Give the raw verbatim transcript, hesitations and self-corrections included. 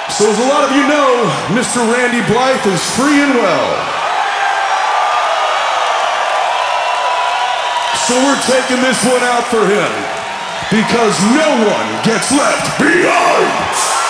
So as a lot of you know, Mister Randy Blythe is free and well. So we're taking this one out for him, because no one gets left behind.